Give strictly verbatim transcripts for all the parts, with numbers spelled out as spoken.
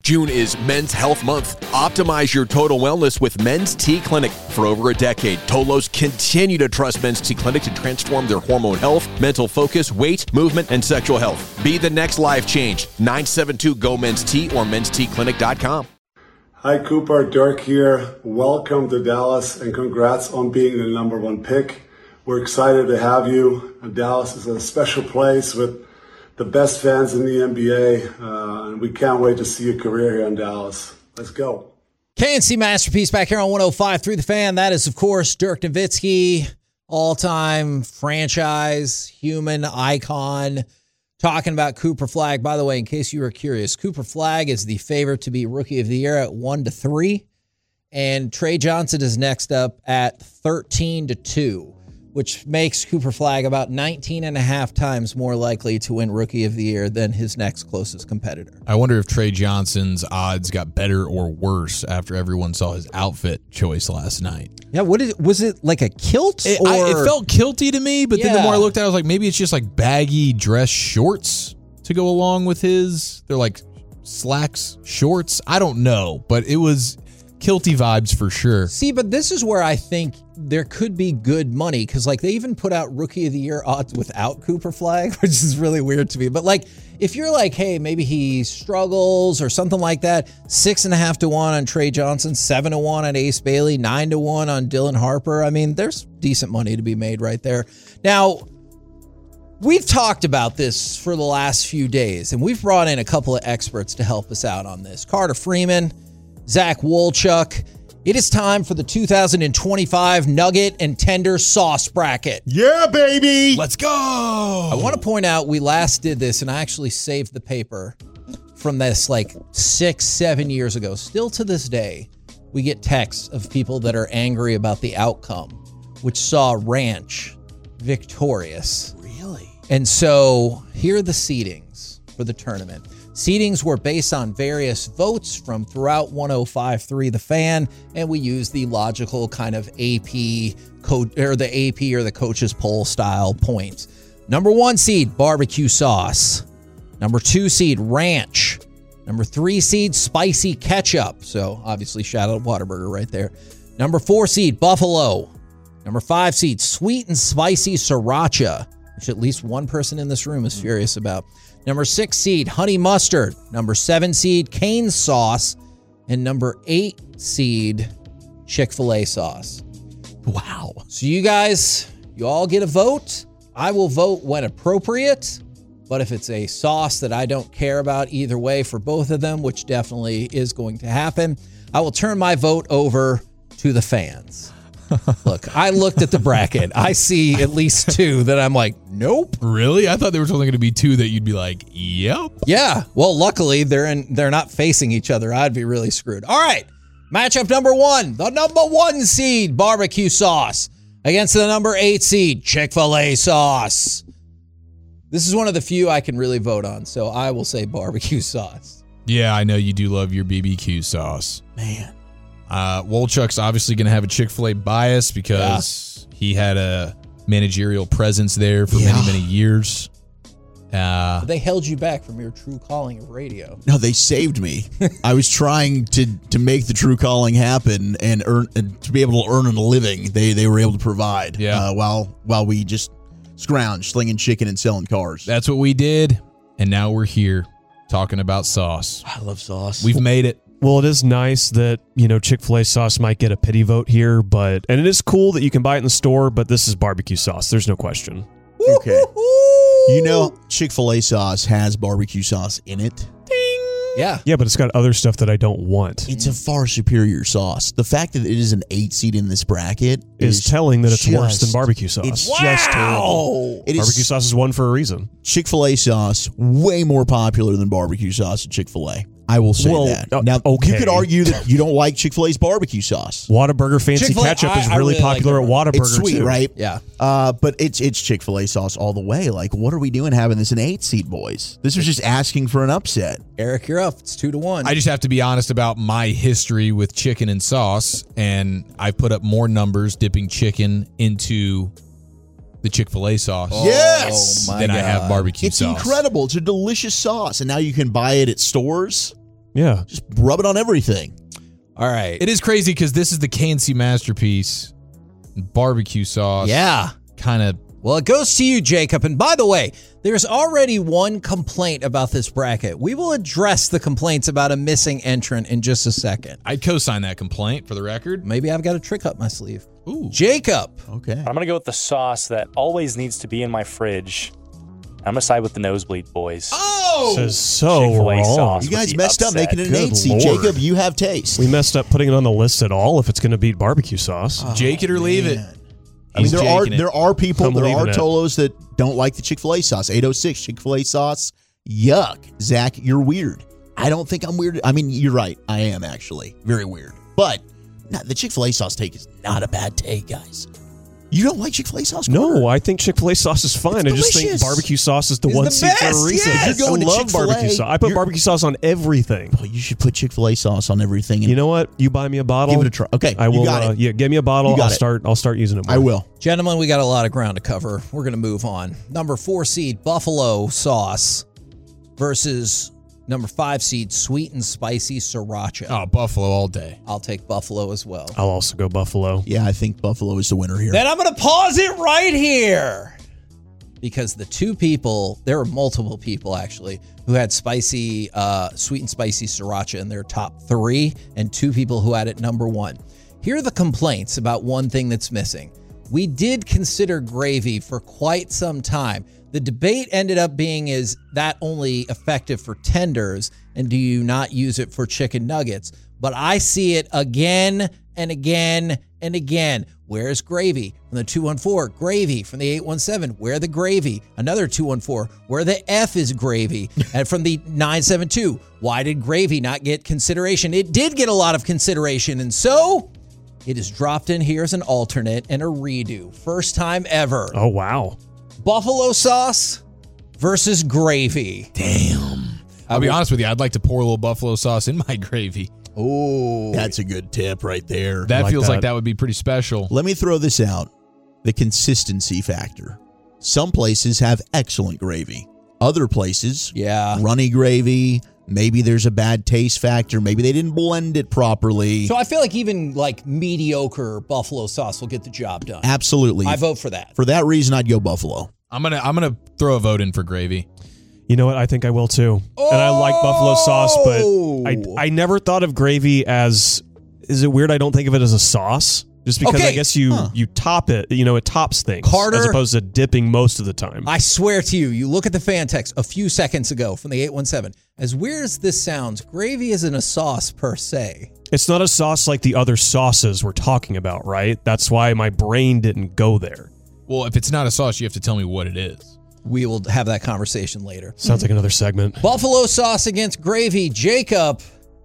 June is Men's Health Month. Optimize your total wellness with Men's T Clinic. For over a decade, Tolos continue to trust Men's T Clinic to transform their hormone health, mental focus, weight, movement, and sexual health. Be the next life change. nine seven two, G O, Men's T or mens t clinic dot com. Hi, Cooper. Dirk here. Welcome to Dallas, and congrats on being the number one pick. We're excited to have you. Dallas is a special place with the best fans in the N B A, uh, and we can't wait to see your career here in Dallas. Let's go. K N C Masterpiece back here on one oh five through the Fan. That is, of course, Dirk Nowitzki, all-time franchise, human icon, talking about Cooper Flagg. By the way, in case you were curious, Cooper Flagg is the favorite to be Rookie of the Year at one to three, and Trey Johnson is next up at thirteen to two. Which makes Cooper Flagg about nineteen and a half times more likely to win Rookie of the Year than his next closest competitor. I wonder if Trey Johnson's odds got better or worse after everyone saw his outfit choice last night. Yeah, what is, was it like a kilt? It, or? I, it felt kilty to me, but yeah. then the more I looked at it, I was like, maybe it's just like baggy dress shorts to go along with his. They're like slacks shorts. I don't know, but it was kilty vibes for sure. See, but this is where I think there could be good money, because like they even put out Rookie of the Year odds without Cooper Flagg, which is really weird to me. But like, if you're like, hey, maybe he struggles or something like that, six and a half to one on Trey Johnson, seven to one on Ace Bailey, nine to one on Dylan Harper. I mean, there's decent money to be made right there. Now, we've talked about this for the last few days, and we've brought in a couple of experts to help us out on this. Carter Freeman, Zach Wolchuk. It is time for the two thousand twenty-five Nugget and Tender Sauce Bracket. Yeah, baby! Let's go! I want to point out we last did this, and I actually saved the paper from this like six, seven years ago. Still to this day, we get texts of people that are angry about the outcome, which saw Ranch victorious. Really? And so here are the seedings for the tournament. Seedings were based on various votes from throughout one oh five point three The Fan, and we used the logical kind of A P co- or the A P or the coach's poll style points. Number one seed, barbecue sauce. Number two seed, ranch. Number three seed, spicy ketchup. So obviously shout out Whataburger right there. Number four seed, buffalo. Number five seed, sweet and spicy sriracha, which at least one person in this room is furious about. Number six seed, honey mustard. Number seven seed, cane sauce. And number eight seed, Chick-fil-A sauce. Wow. So you guys, you all get a vote. I will vote when appropriate. But if it's a sauce that I don't care about either way for both of them, which definitely is going to happen, I will turn my vote over to the fans. Look, I looked at the bracket. I see at least two that I'm like, nope. Really? I thought there was only going to be two that you'd be like, yep. Yeah. Well, luckily they're in. They're not facing each other. I'd be really screwed. All right. Matchup number one, the number one seed barbecue sauce against the number eight seed Chick-fil-A sauce. This is one of the few I can really vote on, so I will say barbecue sauce. Yeah, I know you do love your B B Q sauce. Man. Uh, Wolchuk's obviously going to have a Chick-fil-A bias because yeah. he had a managerial presence there for yeah. many, many years. Uh, they held you back from your true calling of radio. No, they saved me. I was trying to to make the true calling happen and earn and to be able to earn a living. They they were able to provide yeah. uh, while while we just scrounge, slinging chicken and selling cars. That's what we did, and now we're here talking about sauce. I love sauce. We've made it. Well, it is nice that, you know, Chick-fil-A sauce might get a pity vote here, but and it is cool that you can buy it in the store, but this is barbecue sauce. There's no question. Okay. You know, Chick-fil-A sauce has barbecue sauce in it. Ding. Yeah. Yeah, but it's got other stuff that I don't want. It's a far superior sauce. The fact that it is an eight seed in this bracket is, is telling that it's just, worse than barbecue sauce. It's wow. just terrible. It barbecue is, sauce is one for a reason. Chick-fil-A sauce, way more popular than barbecue sauce at Chick-fil-A. I will say well, that. Uh, now, okay. you could argue that you don't like Chick-fil-A's barbecue sauce. Whataburger Fancy Chick-fil-A, Ketchup is I, I really, really popular like at Whataburger, It's sweet, too. right? Yeah. Uh, but it's it's Chick-fil-A sauce all the way. Like, what are we doing having this in eight seed, boys? This was just asking for an upset. Eric, you're up. It's two to one. I just have to be honest about my history with chicken and sauce, and I put up more numbers dipping chicken into the Chick-fil-A sauce. Oh, yes! my than God. I have barbecue It's sauce. incredible. It's a delicious sauce, and now you can buy it at stores. Yeah. Just rub it on everything. All right. It is crazy because this is the K N C masterpiece. Barbecue sauce. Yeah. Kind of. Well, it goes to you, Jacob. And by the way, there's already one complaint about this bracket. We will address the complaints about a missing entrant in just a second. I'd co-sign that complaint for the record. Maybe I've got a trick up my sleeve. Ooh. Jacob. Okay. I'm going to go with the sauce that always needs to be in my fridge. I'm going to side with the Nosebleed Boys. Oh! This is so Chick-fil-A wrong. sauce. You with guys the messed up upset. making it an Good eight seed. Lord. Jacob, you have taste. We messed up putting it on the list at all if it's going to beat barbecue sauce. Jake it or leave it. Man. I mean, He's there are jaking it. there are people, I'm there leaving are it. Tolos that don't like the Chick-fil-A sauce. eight oh six Chick-fil-A sauce. Yuck. Zach, you're weird. I don't think I'm weird. I mean, you're right. I am actually very weird. But no, the Chick-fil-A sauce take is not a bad take, guys. You don't like Chick-fil-A sauce? Carter? No, I think Chick-fil-A sauce is fine. It's I just think delicious. barbecue sauce is the It's one the seed for best, a reason. yes. You're going I to love Chick-fil-A. barbecue sauce. I put You're- barbecue sauce on everything. Well, you should put Chick-fil-A sauce on everything. And You know what? You buy me a bottle. Give it a try. Okay, I you will. got it. Uh, yeah, give me a bottle. You got I'll it. start. I'll start using it more. I will. Gentlemen, we got a lot of ground to cover. We're going to move on. Number four seed, Buffalo sauce versus number five seed, sweet and spicy sriracha. Oh, Buffalo all day. I'll take Buffalo as well. I'll also go Buffalo. Yeah, I think Buffalo is the winner here. Then I'm going to pause it right here because the two people, there were multiple people actually, who had spicy, uh, sweet and spicy sriracha in their top three, and two people who had it number one. Here are the complaints about one thing that's missing. We did consider gravy for quite some time. The debate ended up being, is that only effective for tenders, and do you not use it for chicken nuggets? But I see it again and again and again. Where's gravy? From the two one four, gravy. From the eight one seven, where the gravy? Another two one four, where the F is gravy. And from the nine seven two, why did gravy not get consideration? It did get a lot of consideration, and so it is dropped in here as an alternate and a redo. First time ever. Oh wow. Buffalo sauce versus gravy. Damn. I'll be honest with you. I'd like to pour a little buffalo sauce in my gravy. Oh, That's a good tip right there. That like feels like that. that would be pretty special. Let me throw this out. The consistency factor. Some places have excellent gravy. Other places, yeah. runny gravy. Maybe there's a bad taste factor. Maybe they didn't blend it properly. So I feel like even like mediocre buffalo sauce will get the job done. Absolutely. I vote for that. For that reason, I'd go Buffalo. I'm gonna I'm gonna throw a vote in for gravy. You know what? I think I will too. And I like buffalo sauce, but I Oh! I never thought of gravy as. Is it weird? I don't think of it as a sauce. Just because Okay. I guess you Huh. you top it, you know, it tops things Carter- as opposed to dipping most of the time. I swear to you, you look at the fan text a few seconds ago from the eight one seven. As weird as this sounds, gravy isn't a sauce per se. It's not a sauce like the other sauces we're talking about, right? That's why my brain didn't go there. Well, if it's not a sauce, you have to tell me what it is. We will have that conversation later. Sounds like another segment. Buffalo sauce against gravy. Jacob,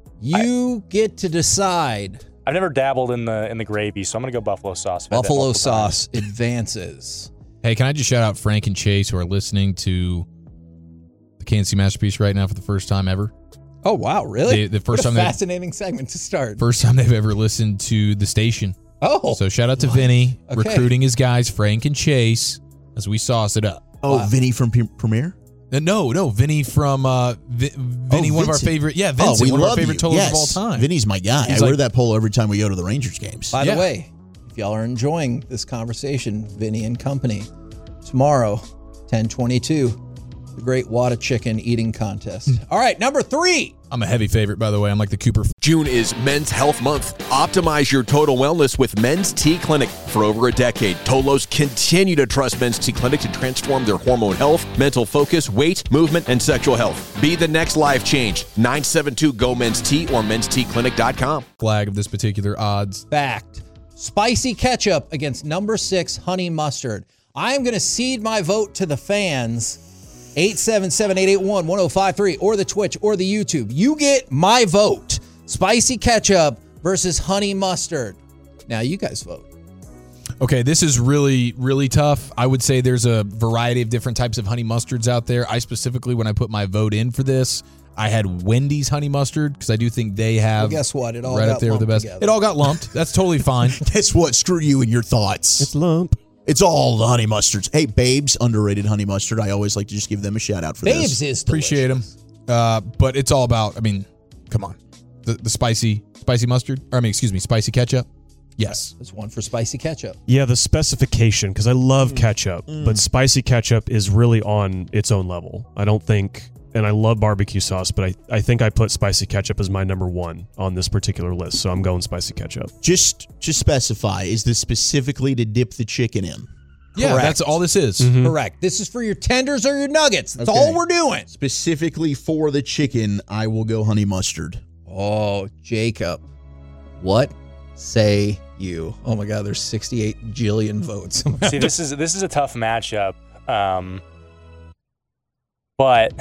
you get to decide. I've never dabbled in the in the gravy, so I'm gonna go buffalo sauce. I've had that Buffalo multiple times. sauce advances. Hey, can I just shout out Frank and Chase who are listening to the K N C Masterpiece right now for the first time ever? Oh wow, really? The- the first what a time they- fascinating segment to start. First time they've ever listened to the station. Oh, So shout out to Vinny, Okay. recruiting his guys, Frank and Chase, as we sauce it up. Oh, Wow. Vinny from P- Premiere? Uh, no, no, Vinny from uh, Vi- Vinny, Oh, one of our Vincent. favorite. Yeah, Oh, Vincent, we one of our love favorite you. tolos Yes. of all time. Vinny's my guy. He's I wear like- that polo every time we go to the Rangers games. by yeah. the way, if y'all are enjoying this conversation, Vinny and company, tomorrow, ten twenty-two, the Great Wada Chicken Eating Contest. All right, number three. I'm a heavy favorite, by the way. I'm like the Cooper. June is Men's Health Month. Optimize your total wellness with Men's T Clinic. For over a decade, Tolos continue to trust Men's T Clinic to transform their hormone health, mental focus, weight, movement, and sexual health. Be the next life change. nine seven two G O Men's T or men's t clinic dot com. Flag of this particular odds. Fact. Spicy ketchup against number six honey mustard. I'm going to cede my vote to the fans. eight seven seven, eight eight one, one oh five three or the Twitch or the YouTube. You get my vote. Spicy ketchup versus honey mustard. Now you guys vote. Okay, this is really, really tough. I would say there's a variety of different types of honey mustards out there. I specifically, when I put my vote in for this, I had Wendy's honey mustard because I do think they have. Well, guess what? It all right got up there with the lumped best. together. It all got lumped. That's totally fine. Guess what? Screw you and your thoughts. It's lump. It's all the honey mustards. Hey, Babes, underrated honey mustard. I always like to just give them a shout out for Babes this. is Appreciate them. delicious. Uh, but it's all about, I mean, come come on. The the spicy spicy mustard, or I mean, excuse me, spicy ketchup. Yes. There's one for spicy ketchup. Yeah, the specification, because I love ketchup, Mm. but spicy ketchup is really on its own level. I don't think, and I love barbecue sauce, but I, I think I put spicy ketchup as my number one on this particular list, so I'm going spicy ketchup. Just just specify, is this specifically to dip the chicken in? Yeah, Correct. that's all this is. Correct. This is for your tenders or your nuggets. That's Okay. all we're doing. Specifically for the chicken, I will go honey mustard. Oh, Jacob, what say you? Oh my God, there's sixty-eight jillion votes. See, this is this is a tough matchup, um, but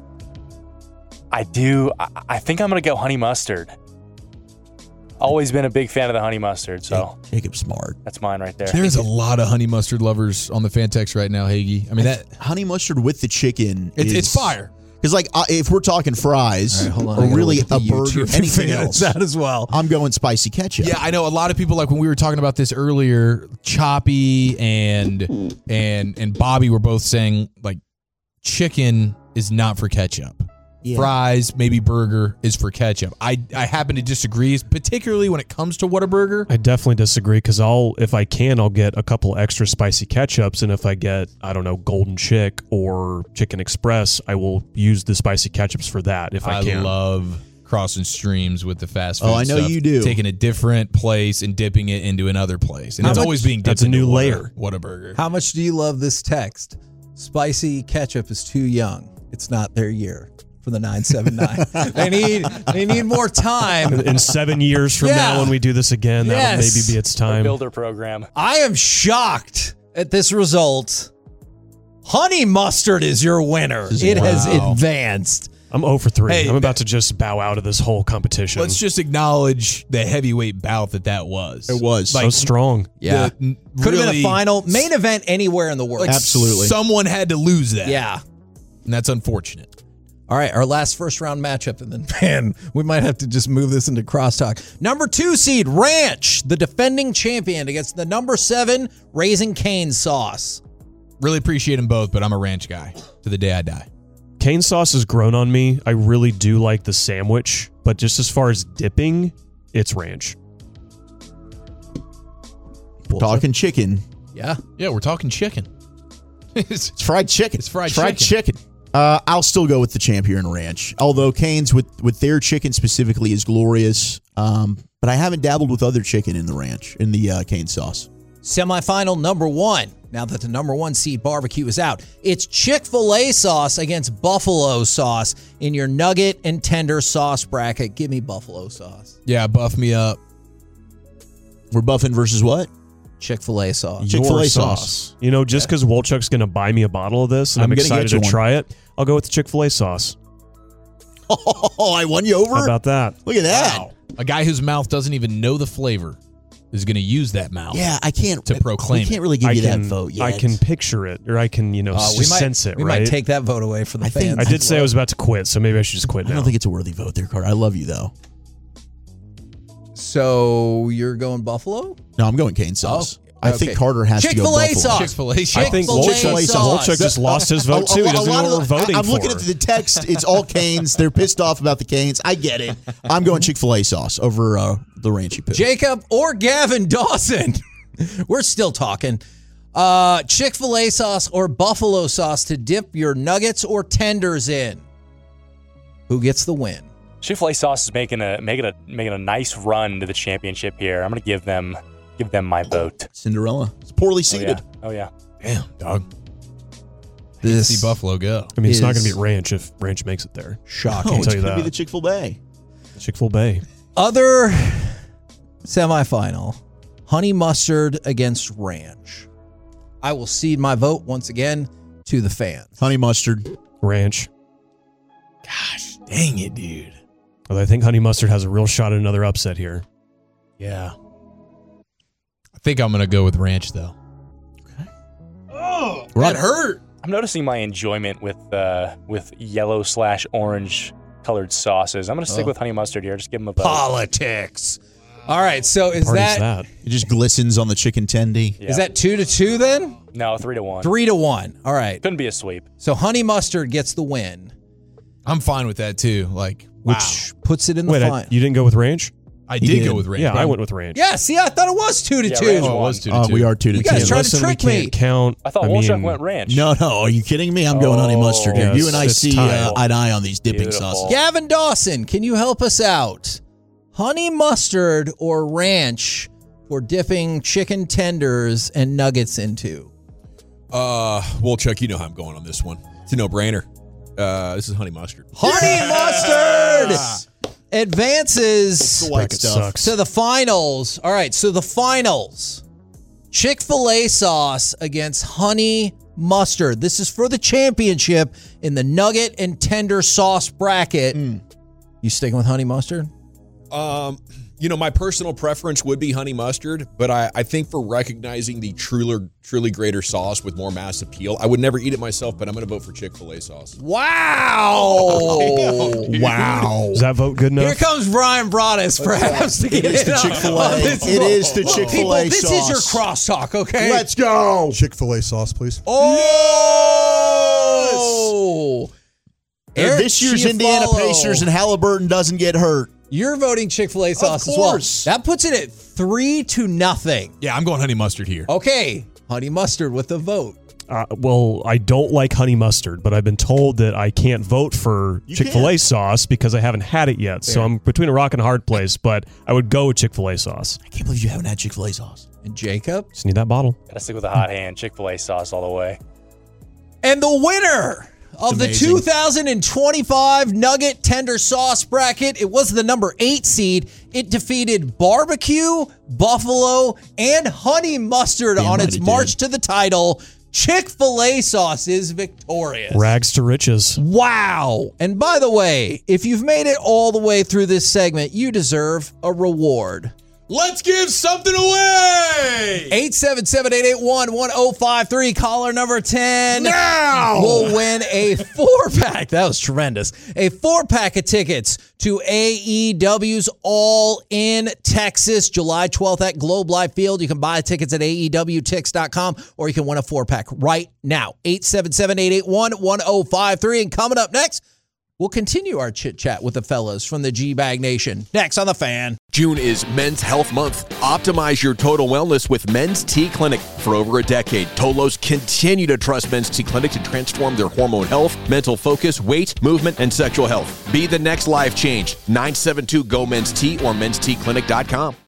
I do. I, I think I'm gonna go honey mustard. Always been a big fan of the honey mustard, so Jacob's smart. that's mine right there. There's a lot of honey mustard lovers on the Fantex right now, Hagee. I mean, that Honey mustard with the chicken. it's, is, it's fire. Because like uh, if we're talking fries All right, hold on. I or gotta really look a at the burger, YouTube anything fan. else, That as well. I'm going spicy ketchup. Yeah, I know a lot of people, like when we were talking about this earlier, Choppy and and and Bobby were both saying like chicken is not for ketchup. Yeah. Fries, maybe burger is for ketchup. I I happen to disagree, particularly when it comes to Whataburger. I definitely disagree because I'll, if I can, I'll get a couple extra spicy ketchups, and if I get, I don't know, Golden Chick or Chicken Express, I will use the spicy ketchups for that if I, I can. love crossing streams with the fast food. Oh, I know stuff, you do. Taking a different place and dipping it into another place, and How it's much- always being dipped that's a into new Whata- layer. Whataburger. How much do you love this text? Spicy ketchup is too young. It's not their year for the nine seven nine. They need they need more time. In seven years from Yeah. now, when we do this again, that'll Yes. maybe be its Our time. builder program. I am shocked at this result. Honey mustard is your winner. It has Wow. advanced. I'm zero for three. Hey, I'm about to just bow out of this whole competition. Let's just acknowledge the heavyweight bout that that was. It was. so strong. Yeah. The- Could have been really- a final main event anywhere in the world. Like, Absolutely. Someone had to lose that. Yeah. And that's unfortunate. All right, our last first round matchup, and then, man, we might have to just move this into crosstalk. Number two seed, Ranch, the defending champion, against the number seven, Raising Cane Sauce. Really appreciate them both, but I'm a ranch guy to the day I die. Cane sauce has grown on me. I really do like the sandwich, but just as far as dipping, it's ranch. Talking chicken. Yeah. Yeah, we're talking chicken. It's- It's fried chicken. It's fried fried chicken. chicken. Uh, I'll still go with the champ here in ranch. Although Cane's with, with their chicken specifically is glorious. Um, but I haven't dabbled with other chicken in the ranch, in the uh, Cane sauce. Semifinal number one. Now that the number one seed barbecue is out, it's Chick-fil-A sauce against buffalo sauce in your nugget and tender sauce bracket. Give me buffalo sauce. yeah, buff me up. We're buffing versus what? Chick-fil-A sauce. Chick-fil-A Your sauce. You know, just because Wolchuk's going to buy me a bottle of this and I'm I'm, gonna get excited you to one. try it, I'll go with the Chick-fil-A sauce. Oh, I won you over? How about that? Look at that. Wow. A guy whose mouth doesn't even know the flavor is going to use that mouth. Yeah, I can't. To proclaim We can't it. really give I you can, that vote yet. I can picture it, or I can, you know, Uh, just sense it, we right? might take that vote away for the I think- fans. I did say I was about to quit, so maybe I should just quit I now. don't think it's a worthy vote there, Carter. I love you, though. So you're going buffalo? No, I'm going cane sauce. Oh, I okay. think Carter has to go Chick-fil-A buffalo. sauce. Chick-fil-A sauce. I think Chick-fil-A Wolchuk, sauce. Wolchuk just lost his vote, too. He doesn't know what we're voting I'm for. looking at the text. It's all Canes. They're pissed off about the Canes. I get it. I'm going Chick-fil-A sauce over uh, the Ranchy Poo. Jacob or Gavin Dawson? We're still talking. Uh, Chick-fil-A sauce or buffalo sauce to dip your nuggets or tenders in. Who gets the win? Chick-fil-A sauce is making a making a making a nice run to the championship here. I'm gonna give them give them my vote. Cinderella. It's poorly Oh seated. yeah. Oh yeah. Damn, dog. This See Buffalo go. I mean, it's not is- going to be ranch if ranch makes it there. shocking. Oh, I'll it's tell you going to be that. the Chick-fil-A. Chick-fil-A. Other semifinal, honey mustard against ranch. I will cede my vote once again to the fans. Honey mustard. Ranch. Gosh, dang it, dude. Although I think honey mustard has a real shot at another upset here. Yeah. I think I'm going to go with ranch, though. Right. That hurt. I'm noticing my enjoyment with uh, with yellow slash orange colored sauces. I'm gonna stick Oh. with honey mustard here. Just give them a vote. Politics. All right, so is Party's that, that. It just glistens on the chicken tendy. Yeah. is that two to two then? No, three to one. Three to one. All right. Couldn't be a sweep. So honey mustard gets the win. I'm fine with that, too. Like, which puts it in the Wait, I, final. you didn't go with ranch? I He did, did. go with ranch. Yeah, but I went with ranch. Yeah, see, I thought it was two to Yeah, two. ranch Oh, it was two to Oh, two. we are two to You two. guys tried to Listen, trick we me. can't count. I thought I Wolchuk mean, went ranch. No, no. Are you kidding me? I'm going honey Oh, mustard here. yes, You and I it's see time. uh, eye to eye on these dipping Beautiful. sauces. Gavin Dawson, can you help us out? Honey mustard or ranch for dipping chicken tenders and nuggets into? Uh, well, Chuck, you know how I'm going on this one. It's a no-brainer. Uh, this is honey mustard. Honey mustard advances The white Bracket stuff. sucks. to the finals. All right, so the finals. Chick-fil-A sauce against honey mustard. This is for the championship in the nugget and tender sauce bracket. You sticking with honey mustard? Um, you know, my personal preference would be honey mustard, but I, I think for recognizing the truly, truly greater sauce with more mass appeal, I would never eat it myself, but I'm going to vote for Chick-fil-A sauce. Wow. Wow. Is that vote good enough? Here comes Brian Broaddus, perhaps. To get is the in on- Chick-fil-A. on this It vote. is the Look, Chick-fil-A people, sauce. This is your crosstalk, okay? Let's go. Chick-fil-A sauce, please. Oh! Eric This year's Indiana Chiafalo. Pacers and Halliburton doesn't get hurt. You're voting Chick-fil-A sauce as well. course. That puts it at three to nothing. Yeah, I'm going honey mustard here. Okay, honey mustard with the vote. Uh, well, I don't like honey mustard, but I've been told that I can't vote for You Chick-fil-A can. sauce because I haven't had it yet. So I'm between a rock and a hard place, but I would go with Chick-fil-A sauce. I can't believe you haven't had Chick-fil-A sauce. And Jacob. Just need that bottle. Gotta stick with the hot hand. Chick-fil-A sauce all the way. And the winner of the amazing. two thousand twenty-five Nugget Tender Sauce Bracket, it was the number eight seed. It defeated Barbecue, Buffalo, and Honey Mustard Damn on right its it march did. to the title. Chick-fil-A sauce is victorious. Rags to riches. Wow. And by the way, if you've made it all the way through this segment, you deserve a reward. Let's give something away. eight seven seven, eight eight one, one oh five three. Caller number ten. Now! Will win a four-pack. That was tremendous. A four-pack of tickets to A E W's All in Texas, July twelfth at Globe Life Field. You can buy tickets at A E W tix dot com, or you can win a four-pack right now. eight seven seven, eight eight one, one oh five three. And coming up next, we'll continue our chit-chat with the fellas from the G-Bag Nation. Next on The Fan. June is Men's Health Month. Optimize your total wellness with Men's T Clinic. For over a decade, Tolos continue to trust Men's T Clinic to transform their hormone health, mental focus, weight, movement, and sexual health. Be the next life change. nine seven two, G O, Men's T or men's t clinic dot com.